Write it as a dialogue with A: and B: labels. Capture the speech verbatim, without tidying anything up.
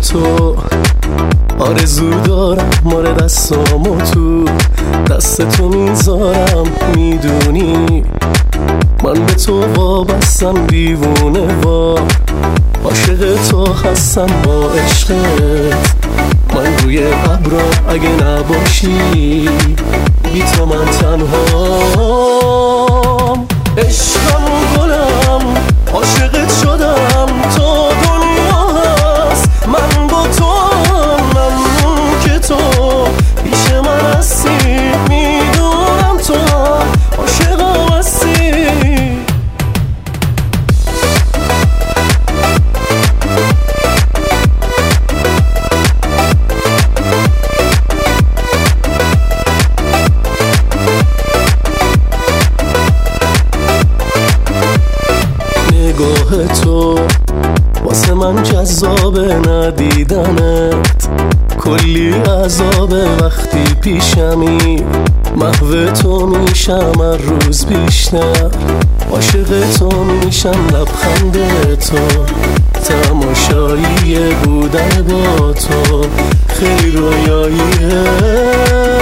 A: تو آرزو دارم ماره دستامو تو دست تو میذارم. میدونی من به تو وابستم دیوونه وار، عاشق تو هستم با عشقت. من روی ابرا اگه نباشی بی تو من تنهام. عشقم گلم عاشقت شدم، تو دنیا هست من با تو. ممنون که تو پیش من هستی، میدونم تو هم عاشقم هستی. نگاه تو واسه من جذابه، ندیدنت کلی عذابه. وقتی پیشمی محو تو میشم هر روز بیشتر، عاشق تو میشم لبخند تو. تماشایی بودن با تو خیلی رویاییه.